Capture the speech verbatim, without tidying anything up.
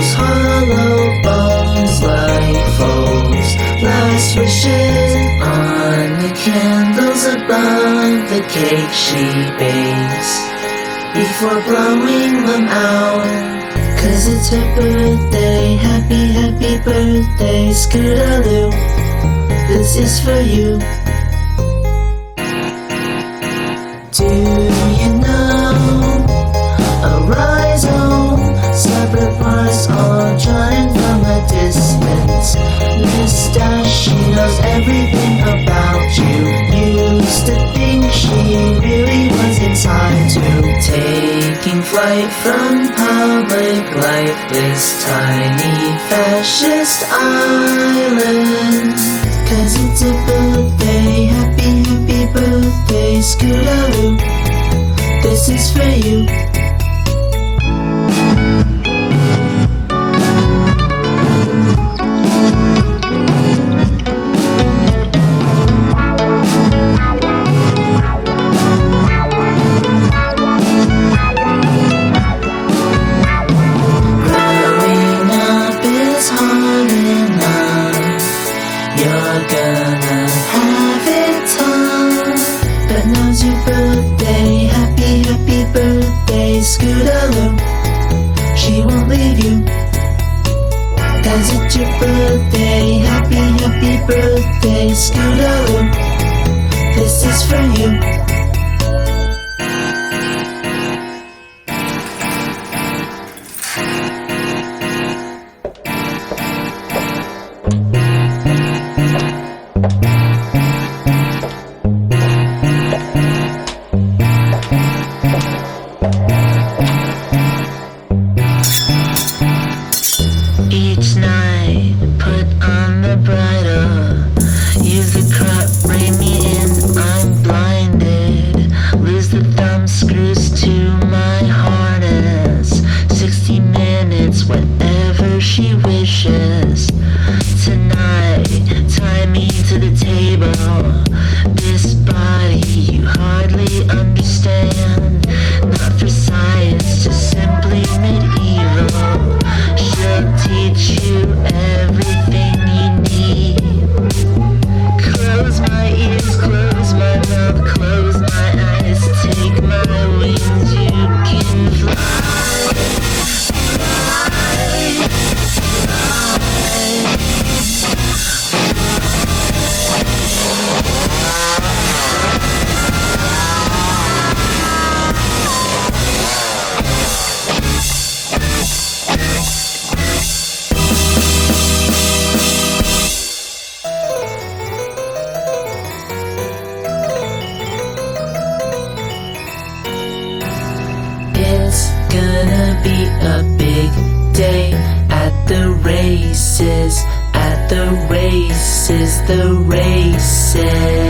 those hollow bones like foes. Last wishes on the candles above the cake she bakes before blowing them out. Cause it's her birthday, happy, happy birthday, Scootaloo, this is for you. Do you know a rhizome, separate parts all joined from a distance? Mustache, she knows everything about you. Used to think she really was inside too. Taking flight from public life, this tiny fascist island. Cause it's a birthday, happy, happy birthday, Scootaloo, this is for you. You're gonna have it tough, but now's your birthday, happy, happy birthday, Scootaloo, she won't leave you. Cause it's your birthday, happy, happy birthday, Scootaloo, this is for you. Each night, put on the bridle, use the crop, rein me in, I'm blinded. Lose the thumb screws to my harness, sixty minutes, whenever she wishes. Tonight, tie me to the table, this body you hardly understand. Not for science, just simply medieval. She'll teach you everything you need. Close my ears, close my mouth, close my eyes. Take my wings, you can fly, fly, fly. It's gonna be a big day at the races, at the races, the races.